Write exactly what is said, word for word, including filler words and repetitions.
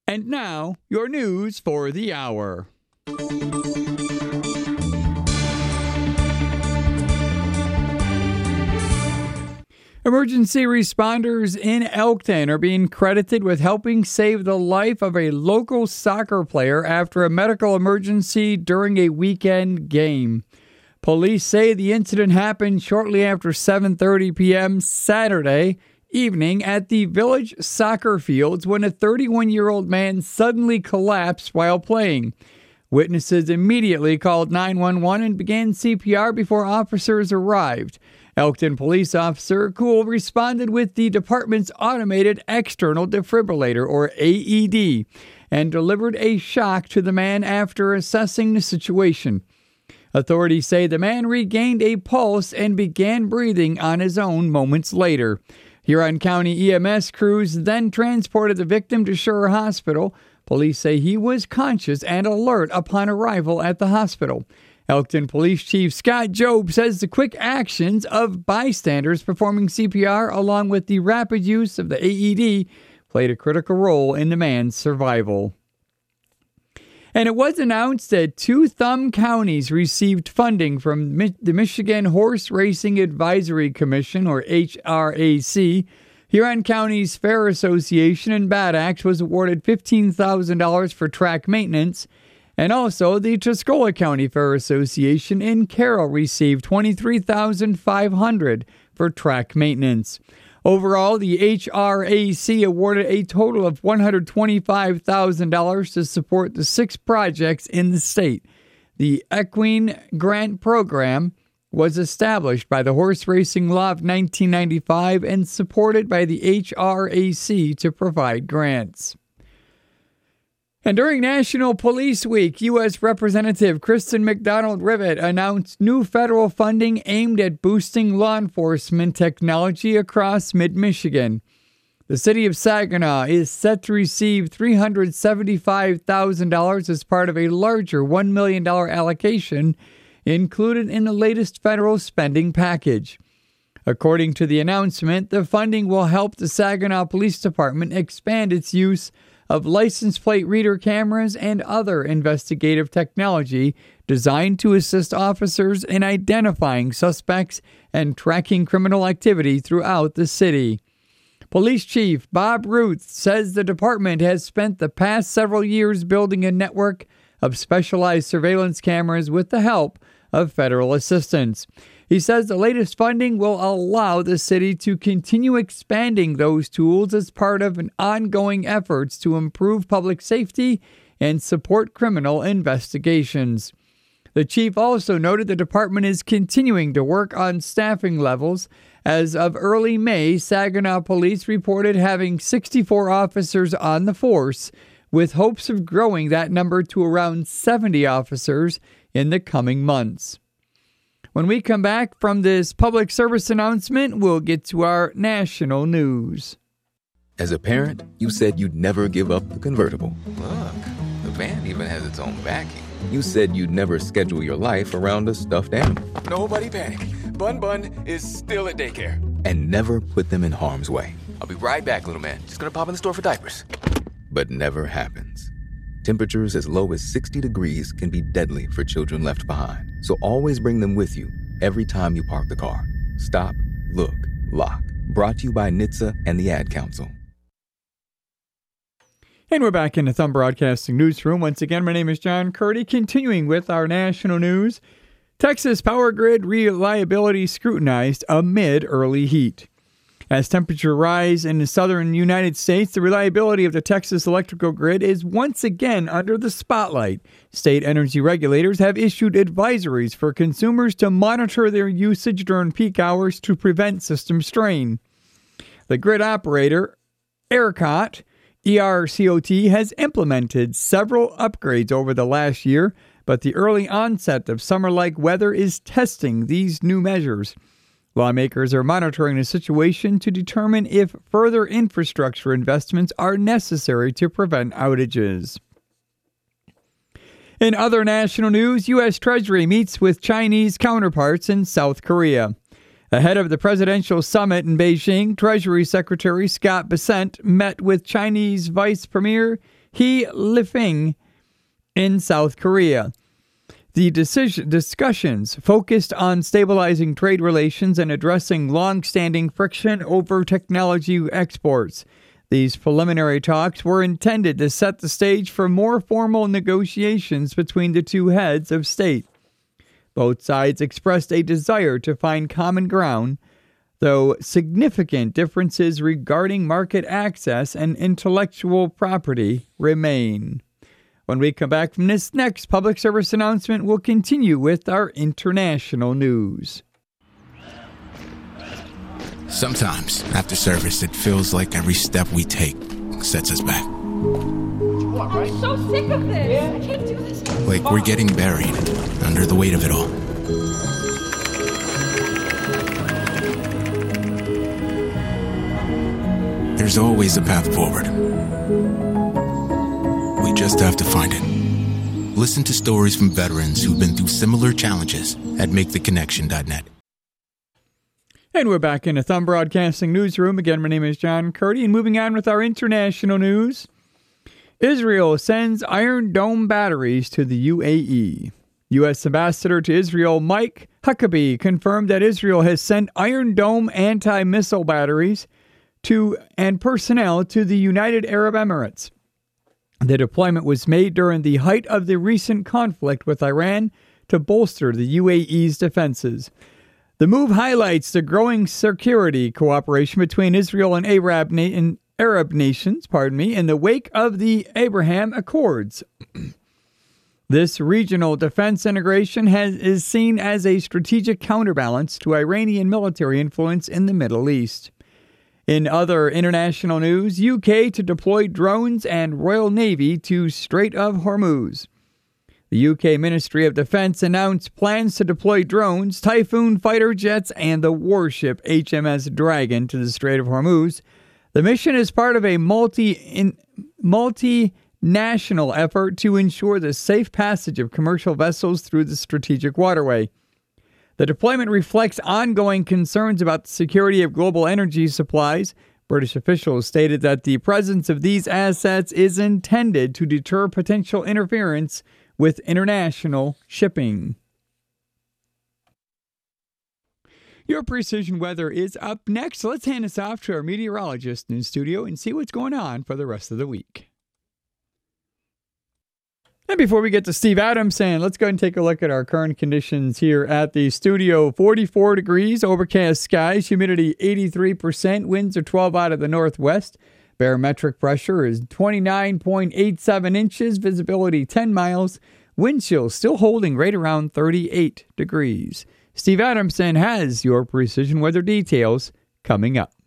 And now, your news for the hour. Emergency responders in Elkton are being credited with helping save the life of a local soccer player after a medical emergency during a weekend game. Police say the incident happened shortly after seven thirty p.m. Saturday evening at the village soccer fields when a thirty-one-year-old man suddenly collapsed while playing. Witnesses immediately called nine one one and began C P R before officers arrived. Elkton police officer Cool responded with the department's automated external defibrillator, or A E D, and delivered a shock to the man after assessing the situation. Authorities say the man regained a pulse and began breathing on his own moments later. Huron County E M S crews then transported the victim to Schur Hospital. Police say he was conscious and alert upon arrival at the hospital. Elkton Police Chief Scott Jobe says the quick actions of bystanders performing C P R along with the rapid use of the A E D played a critical role in the man's survival. And it was announced that two Thumb counties received funding from the Michigan Horse Racing Advisory Commission, or H R A C. Huron County's Fair Association in Bad Axe was awarded fifteen thousand dollars for track maintenance. And also, the Tuscola County Fair Association in Carroll received twenty-three thousand five hundred dollars for track maintenance. Overall, the H R A C awarded a total of one hundred twenty-five thousand dollars to support the six projects in the state. The Equine Grant Program was established by the Horse Racing Law of nineteen ninety-five and supported by the H R A C to provide grants. And during National Police Week, U S Representative Kristen McDonald-Rivet announced new federal funding aimed at boosting law enforcement technology across mid-Michigan. The city of Saginaw is set to receive three hundred seventy-five thousand dollars as part of a larger one million dollars allocation included in the latest federal spending package. According to the announcement, the funding will help the Saginaw Police Department expand its use of license plate reader cameras and other investigative technology designed to assist officers in identifying suspects and tracking criminal activity throughout the city. Police Chief Bob Ruth says the department has spent the past several years building a network of specialized surveillance cameras with the help of federal assistance. He says the latest funding will allow the city to continue expanding those tools as part of an ongoing efforts to improve public safety and support criminal investigations. The chief also noted the department is continuing to work on staffing levels. As of early May, Saginaw Police reported having sixty-four officers on the force, with hopes of growing that number to around seventy officers in the coming months. When we come back from this public service announcement, we'll get to our national news. As a parent, you said you'd never give up the convertible. Look, the van even has its own backing. You said you'd never schedule your life around a stuffed animal. Nobody panic. Bun Bun is still at daycare. And never put them in harm's way. I'll be right back, little man. Just gonna pop in the store for diapers. But never happens. Temperatures as low as sixty degrees can be deadly for children left behind. So always bring them with you every time you park the car. Stop, look, lock. Brought to you by N H T S A and the Ad Council. And we're back in the Thumb Broadcasting Newsroom. Once again, my name is John Curdy. Continuing with our national news, Texas power grid reliability scrutinized amid early heat. As temperatures rise in the southern United States, the reliability of the Texas electrical grid is once again under the spotlight. State energy regulators have issued advisories for consumers to monitor their usage during peak hours to prevent system strain. The grid operator, ERCOT, E R C O T, has implemented several upgrades over the last year, but the early onset of summer-like weather is testing these new measures. Lawmakers are monitoring the situation to determine if further infrastructure investments are necessary to prevent outages. In other national news, U S Treasury meets with Chinese counterparts in South Korea. Ahead of the presidential summit in Beijing, Treasury Secretary Scott Bessent met with Chinese Vice Premier He-Lifeng in South Korea. The decision, discussions focused on stabilizing trade relations and addressing long-standing friction over technology exports. These preliminary talks were intended to set the stage for more formal negotiations between the two heads of state. Both sides expressed a desire to find common ground, though significant differences regarding market access and intellectual property remain. When we come back from this next public service announcement, we'll continue with our international news. Sometimes, after service, it feels like every step we take sets us back. I'm so sick of this. I can't do this. Like we're getting buried under the weight of it all. There's always a path forward. We just have to find it. Listen to stories from veterans who've been through similar challenges at make the connection dot net. And we're back in the Thumb Broadcasting newsroom. Again, my name is John Curdy, and moving on with our international news. Israel sends Iron Dome batteries to the U A E. U S Ambassador to Israel Mike Huckabee confirmed that Israel has sent Iron Dome anti-missile batteries to and personnel to the United Arab Emirates. The deployment was made during the height of the recent conflict with Iran to bolster the U A E's defenses. The move highlights the growing security cooperation between Israel and Arab, na- and Arab nations, pardon me, in the wake of the Abraham Accords. This regional defense integration has, is seen as a strategic counterbalance to Iranian military influence in the Middle East. In other international news, U K to deploy drones and Royal Navy to Strait of Hormuz. The U K Ministry of Defense announced plans to deploy drones, Typhoon fighter jets, and the warship H M S Dragon to the Strait of Hormuz. The mission is part of a multi in, multinational effort to ensure the safe passage of commercial vessels through the strategic waterway. The deployment reflects ongoing concerns about the security of global energy supplies. British officials stated that the presence of these assets is intended to deter potential interference with international shipping. Your precision weather is up next. Let's hand this off to our meteorologist in the studio and see what's going on for the rest of the week. And before we get to Steve Adamson, let's go ahead and take a look at our current conditions here at the studio. forty-four degrees, overcast skies, humidity eighty-three percent, winds are twelve out of the northwest. Barometric pressure is twenty-nine point eight seven inches, visibility ten miles, wind chill still holding right around thirty-eight degrees. Steve Adamson has your precision weather details coming up.